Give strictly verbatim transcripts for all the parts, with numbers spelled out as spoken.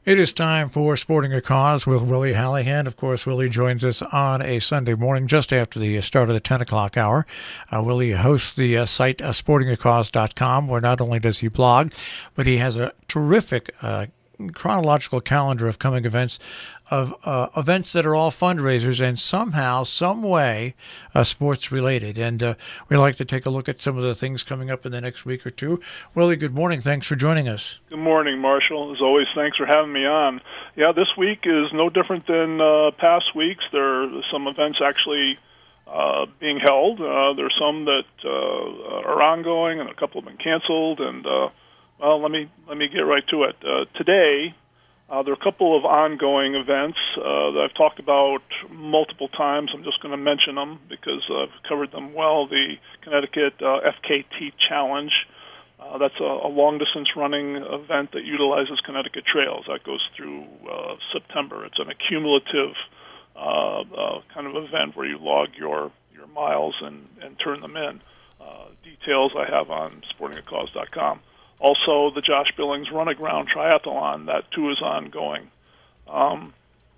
It is time for Sporting a Cause with Willie Hallahan. Of course, Willie joins us on a Sunday morning just after the start of the ten o'clock hour. Uh, Willie hosts the uh, site uh, sporting a cause dot com, where not only does he blog, but he has a terrific uh, chronological calendar of coming events, of uh, events that are all fundraisers and somehow, some way, uh, sports related. And uh, we'd like to take a look at some of the things coming up in the next week or two. Willie, good morning. Thanks for joining us. Good morning, Marshall. As always, thanks for having me on. Yeah, this week is no different than uh, past weeks. There are some events actually uh, being held. Uh, there are some that uh, are ongoing, and a couple have been canceled. And uh, well, let me let me get right to it. Uh, today, uh, there are a couple of ongoing events uh, that I've talked about multiple times. I'm just going to mention them because I've covered them well. The Connecticut uh, F K T Challenge. Uh, that's a, a long-distance running event that utilizes Connecticut trails. That goes through uh, September. It's an accumulative uh, uh, kind of event where you log your, your miles and, and turn them in. Uh, details I have on sporting a cause dot com. Also, the Josh Billings Run-A-Ground Triathlon, that too is ongoing. Um,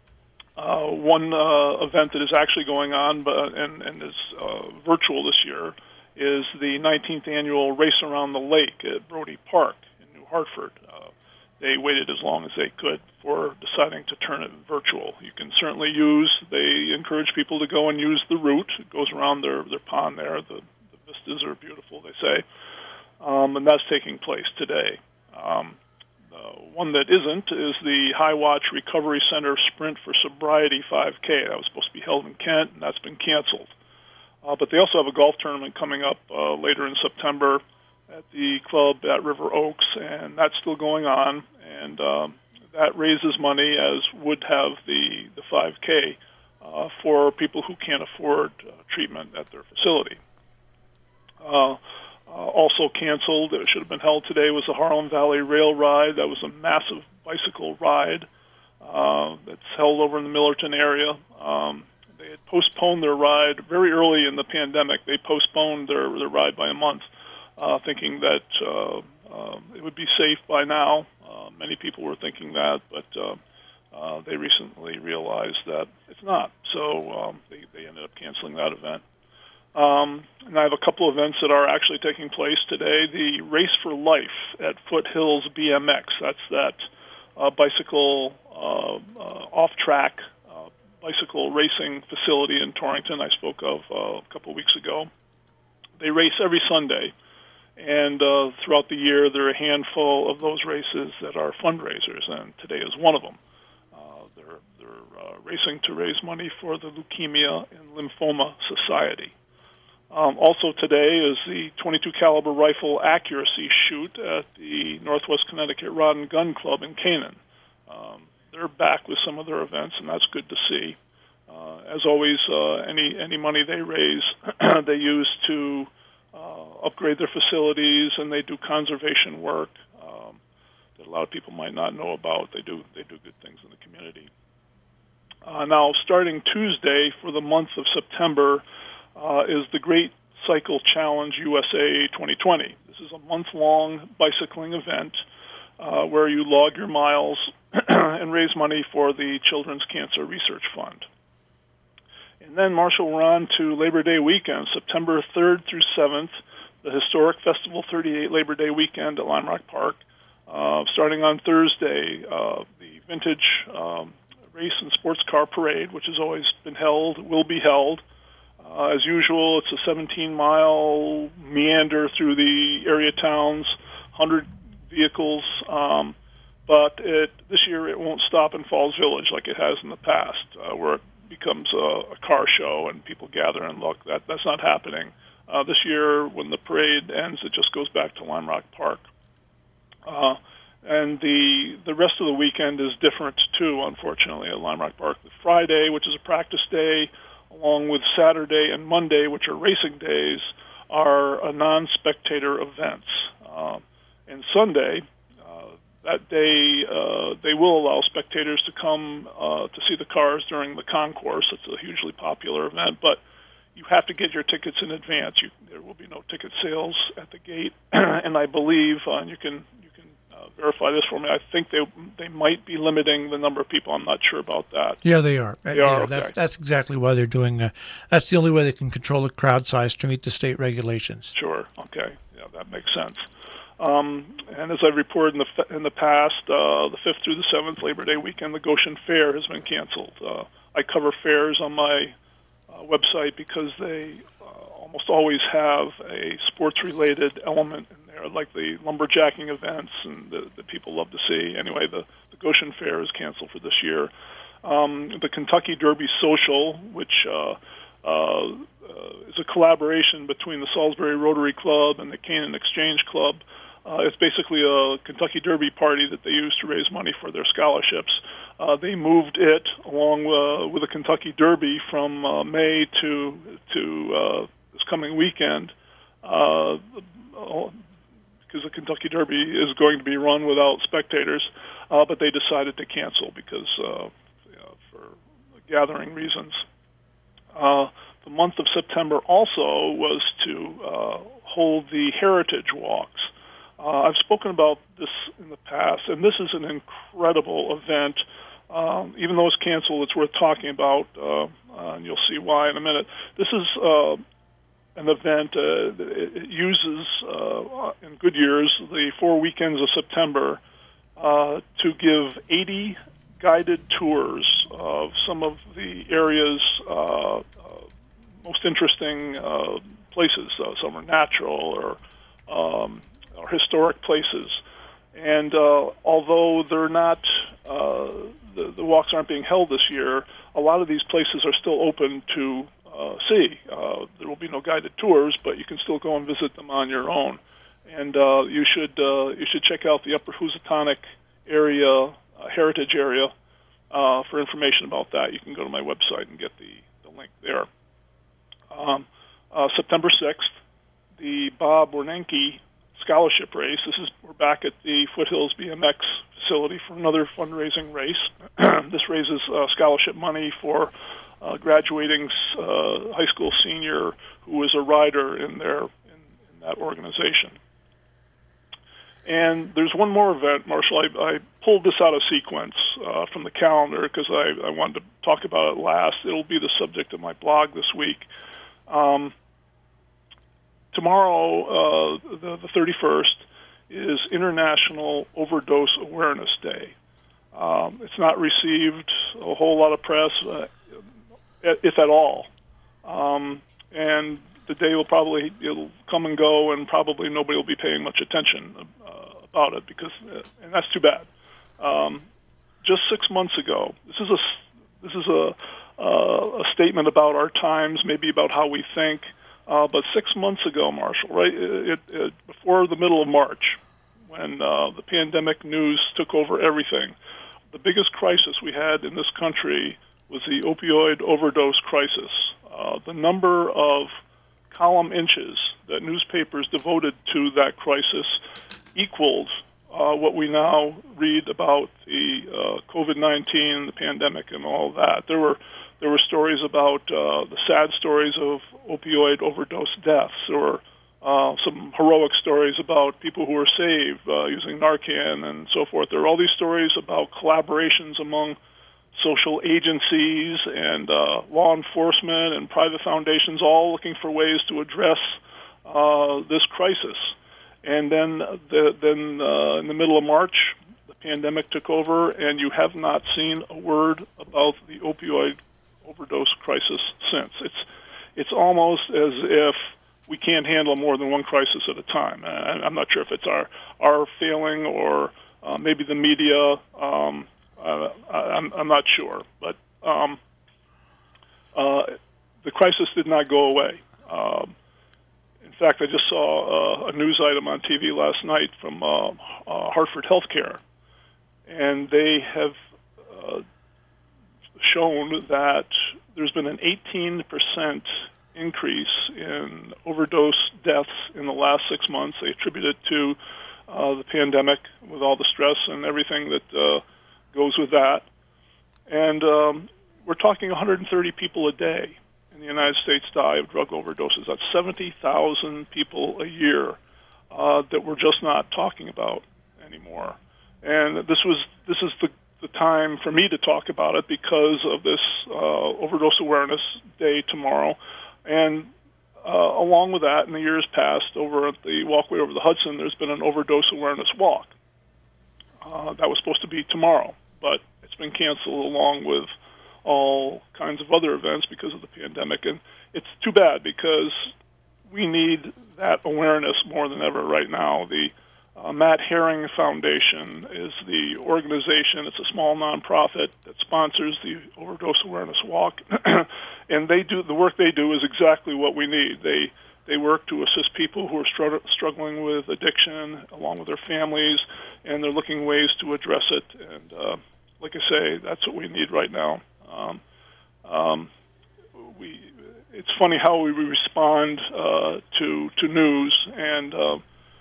uh, one uh, event that is actually going on but, and, and is uh, virtual this year is the nineteenth annual Race Around the Lake at Brody Park in New Hartford. Uh, they waited as long as they could for deciding to turn it virtual. You can certainly use, they encourage people to go and use the route. It goes around their, their pond there. The, the vistas are beautiful, they say. Um, and that's taking place today. Um, the one that isn't is the High Watch Recovery Center Sprint for Sobriety five K. That was supposed to be held in Kent, and that's been canceled. Uh, but they also have a golf tournament coming up uh, later in September at the club at River Oaks, and that's still going on. And um, that raises money, as would have the, the five K, uh, for people who can't afford uh, treatment at their facility. Uh, uh, also canceled, it should have been held today, was the Harlem Valley Rail Ride. That was a massive bicycle ride uh, that's held over in the Millerton area. Um, They had postponed their ride very early in the pandemic. They postponed their, their ride by a month, uh, thinking that uh, uh, it would be safe by now. Uh, many people were thinking that, but uh, uh, they recently realized that it's not. So um, they, they ended up canceling that event. Um, and I have a couple of events that are actually taking place today. The Race for Life at Foothills B M X. That's that uh, bicycle uh, uh, off-track bicycle racing facility in Torrington I spoke of uh, a couple of weeks ago. They race every Sunday, and uh, throughout the year there are a handful of those races that are fundraisers, and today is one of them. Uh, they're they're uh, racing to raise money for the Leukemia and Lymphoma Society. Um, also today is the twenty-two caliber rifle accuracy shoot at the Northwest Connecticut Rod and Gun Club in Canaan. Um, They're back with some of their events, and that's good to see. Uh, as always, uh, any any money they raise, they use to uh, upgrade their facilities, and they do conservation work um, that a lot of people might not know about. They do they do good things in the community. Uh, now, starting Tuesday for the month of September uh, is the Great Cycle Challenge U S A twenty twenty. This is a month-long bicycling event uh, where you log your miles and raise money for the Children's Cancer Research Fund. And then, Marshall, we're on to Labor Day weekend, September third through seventh, the historic Festival thirty-eight Labor Day weekend at Lime Rock Park. Uh, starting on Thursday, uh, the Vintage um, Race and Sports Car Parade, which has always been held, will be held. Uh, as usual, it's a seventeen-mile meander through the area towns, one hundred vehicles, um, but it, this year it won't stop in Falls Village like it has in the past, uh, where it becomes a, a car show and people gather and look. That That's not happening. Uh, this year, when the parade ends, it just goes back to Lime Rock Park. Uh, and the the rest of the weekend is different, too, unfortunately, at Lime Rock Park. The Friday, which is a practice day, along with Saturday and Monday, which are racing days, are a non-spectator events. Uh, and Sunday, uh, that day, uh, they will allow spectators to come uh, to see the cars during the concourse. It's a hugely popular event, but you have to get your tickets in advance. You, there will be no ticket sales at the gate, and I believe, uh, and you can you can uh, verify this for me. I think they they might be limiting the number of people. I'm not sure about that. Yeah, they are. They, they are. are. That's, okay. that's exactly why they're doing. Uh, that's the only way they can control the crowd size to meet the state regulations. Sure. Okay. Yeah, that makes sense. Um, and as I reported in the in the past, uh, the fifth through the seventh Labor Day weekend, the Goshen Fair has been canceled. Uh, I cover fairs on my uh, website because they uh, almost always have a sports-related element in there, like the lumberjacking events and the, that people love to see. Anyway, the, the Goshen Fair is canceled for this year. Um, the Kentucky Derby Social, which uh, uh, uh, is a collaboration between the Salisbury Rotary Club and the Canaan Exchange Club. Uh, it's basically a Kentucky Derby party that they use to raise money for their scholarships. Uh, they moved it along uh, with the Kentucky Derby from uh, May to to uh, this coming weekend uh, because the Kentucky Derby is going to be run without spectators, uh, but they decided to cancel because uh, you know, for gathering reasons. Uh, the month of September also was to uh, hold the Heritage Walks. Uh, I've spoken about this in the past, and this is an incredible event. Um, even though it's canceled, it's worth talking about, uh, uh, and you'll see why in a minute. This is uh, an event. Uh, it uses, uh, in good years, the four weekends of September uh, to give eighty guided tours of some of the area's uh, uh, most interesting uh, places. Uh, some are natural or um, or historic places. And uh, although they're not, uh, the, the walks aren't being held this year, a lot of these places are still open to uh, see. Uh, there will be no guided tours, but you can still go and visit them on your own. And uh, you should uh, you should check out the Upper Housatonic area, uh, heritage area, uh, for information about that. You can go to my website and get the, the link there. Um, uh, September sixth, the Bob Wernenke scholarship race. This is we're back at the Foothills B M X facility for another fundraising race. This raises uh, scholarship money for uh, graduating uh, high school senior who is a rider in their in, in that organization. And there's one more event, Marshall. I, I pulled this out of sequence uh, from the calendar because I, I wanted to talk about it last. It'll be the subject of my blog this week. Um, Tomorrow, uh, the, the thirty-first, is International Overdose Awareness Day. Um, it's not received a whole lot of press, uh, if at all. Um, and the day will probably it'll come and go, and probably nobody will be paying much attention uh, about it because, uh, and that's too bad. Um, just six months ago, this is a this is a, uh, a statement about our times, maybe about how we think. Uh, but six months ago, Marshall, right, it, it, before the middle of March, when uh, the pandemic news took over everything, the biggest crisis we had in this country was the opioid overdose crisis. Uh, the number of column inches that newspapers devoted to that crisis equaled uh, what we now read about the uh, COVID nineteen, the pandemic, and all of that. There were There were stories about uh, the sad stories of opioid overdose deaths, or uh, some heroic stories about people who were saved uh, using Narcan and so forth. There are all these stories about collaborations among social agencies and uh, law enforcement and private foundations, all looking for ways to address uh, this crisis. And then, the, then uh, in the middle of March, the pandemic took over, and you have not seen a word about the opioid overdose crisis since. It's it's almost as if we can't handle more than one crisis at a time. And I'm not sure if it's our our failing or uh, maybe the media. Um, uh, I'm, I'm not sure, but um, uh, the crisis did not go away. Um, in fact, I just saw uh, a news item on T V last night from uh, uh, Hartford Healthcare, and they have uh, shown that there's been an eighteen percent increase in overdose deaths in the last six months. They attribute it to uh, the pandemic with all the stress and everything that uh, goes with that. And um, we're talking one hundred thirty people a day in the United States die of drug overdoses. That's seventy thousand people a year uh, that we're just not talking about anymore. and this was this is the the time for me to talk about it because of this uh, Overdose Awareness Day tomorrow. And uh, along with that, in the years past, over at the Walkway over the Hudson, there's been an Overdose Awareness Walk. Uh, that was supposed to be tomorrow, but it's been canceled along with all kinds of other events because of the pandemic. And it's too bad because we need that awareness more than ever right now. The Uh, Matt Herring Foundation is the organization. It's a small nonprofit that sponsors the Overdose Awareness Walk, and they do the work they do is exactly what we need. They they work to assist people who are str- struggling with addiction, along with their families, and they're looking ways to address it. And uh, like I say, that's what we need right now. Um, um, we it's funny how we respond uh, to to news and. Uh,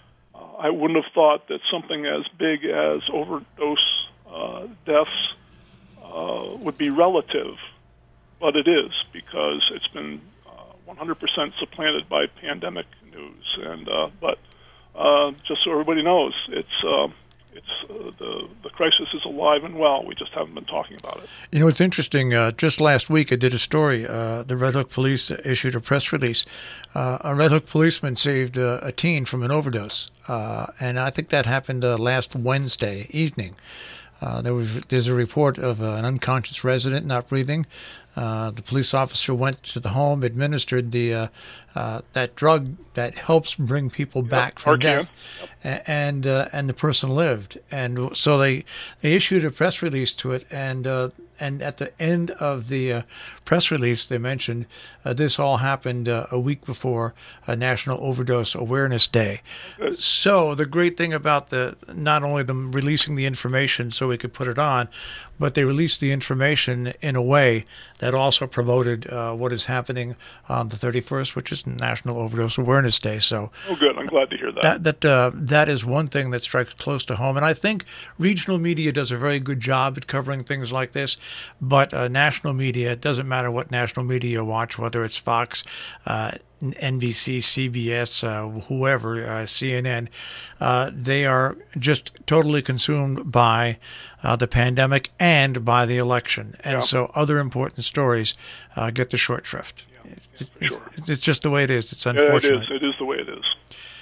I wouldn't have thought that something as big as overdose uh, deaths uh, would be relative, but it is because it's been uh, one hundred percent supplanted by pandemic news. And uh, but uh, just so everybody knows, it's uh, it's uh, the the crisis is alive and well. We just haven't been talking about it. You know, it's interesting. Uh, just last week, I did a story. Uh, the Red Hook Police issued a press release. Uh, a Red Hook policeman saved uh, a teen from an overdose, uh, and I think that happened uh, last Wednesday evening. Uh, there was there's a report of uh, an unconscious resident not breathing. Uh, the police officer went to the home, administered the uh, uh, that drug that helps bring people Yep, back from Arcan. death, Yep. and uh, and the person lived. And so they they issued a press release to it, and uh, and at the end of the uh, press release, they mentioned uh, this all happened uh, a week before uh, National Overdose Awareness Day. Good. So the great thing about the not only them releasing the information so we could put it on, but they released the information in a way that also promoted uh, what is happening on the thirty-first, which is National Overdose Awareness Day. So, oh, good. I'm glad to hear that. That that uh, that is one thing that strikes close to home, and I think regional media does a very good job at covering things like this. But uh, national media, it doesn't matter what national media you watch, whether it's Fox, uh, N B C, C B S, uh, whoever, uh, C N N, uh, they are just totally consumed by uh, the pandemic and by the election. And Yeah. so other important stories uh, get the short shrift. Yeah, It's, yeah, sure. it's, it's just the way it is. It's Yeah, unfortunate. it is. It is the way it is.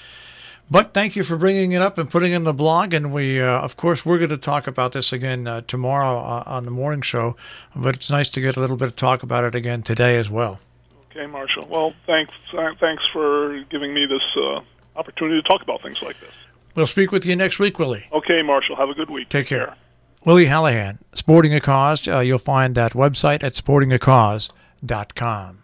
But thank you for bringing it up and putting it in the blog. And we, uh, of course, we're going to talk about this again uh, tomorrow uh, on the morning show. But it's nice to get a little bit of talk about it again today as well. Okay, Marshall. Well, thanks. Uh, thanks for giving me this uh, opportunity to talk about things like this. We'll speak with you next week, Willie. Okay, Marshall. Have a good week. Take care. Willie Hallahan, Sporting a Cause. Uh, you'll find that website at sporting a cause dot com.